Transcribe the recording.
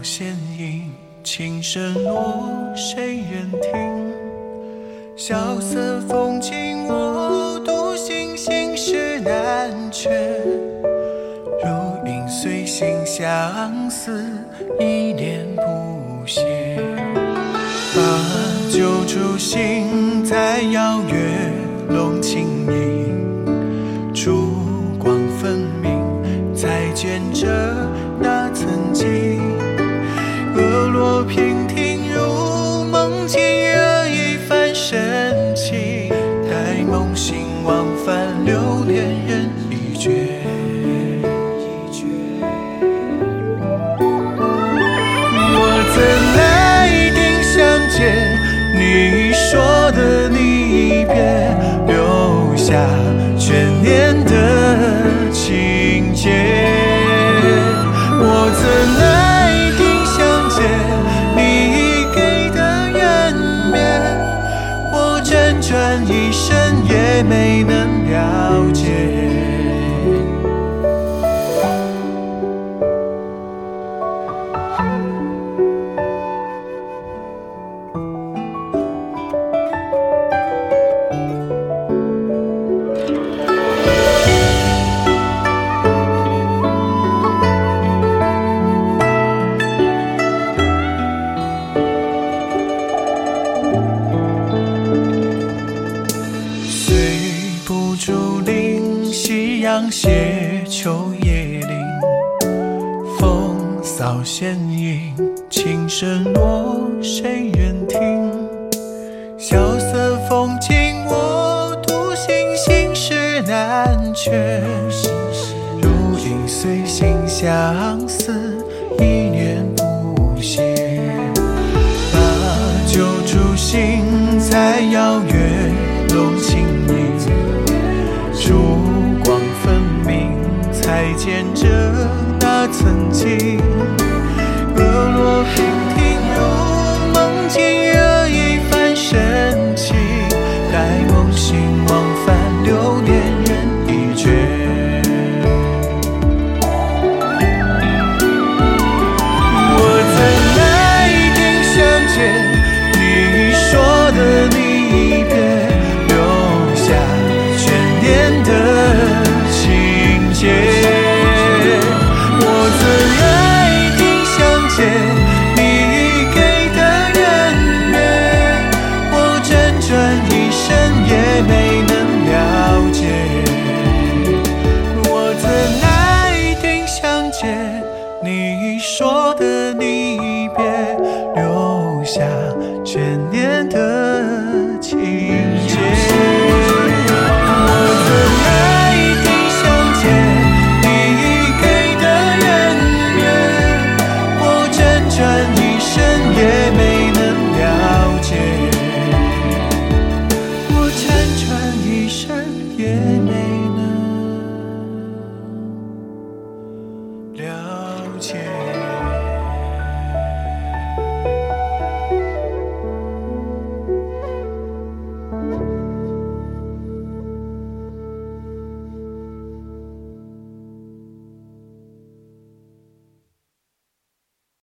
弦音，琴声落，谁人听？萧瑟风景，我独行，心事难全。如影随形，相思一念不歇。把酒祝醒，在遥月笼轻盈，烛光分明，才见着那曾经。阁落平听，如梦境，惹一番深情。待梦醒，往返流连人已绝。我怎来定相见？你说的离别，留下眷恋的情节。我怎来定相见？你给的缘灭，我辗转一生也没能了解。夕阳斜，秋叶林，风扫弦影，琴声落，谁人听？萧瑟风景，我独行，心事难全。如影随形，相思一念不歇。把酒祝醒，在遥月笼轻盈，烛光分明，才见着那曾经。阁落平听，如梦境，惹一番深情。待梦醒，往返流连人已绝。我怎来定相见？你说的离别，留下眷恋的情节。我怎来定相见？你给的缘灭，我辗转一生也没能了解。我怎来定相见？你说的离别，留下眷恋的情节。我怎来定相见？你给的缘灭，我辗转一生也没能了解。我辗转一生也没能了解。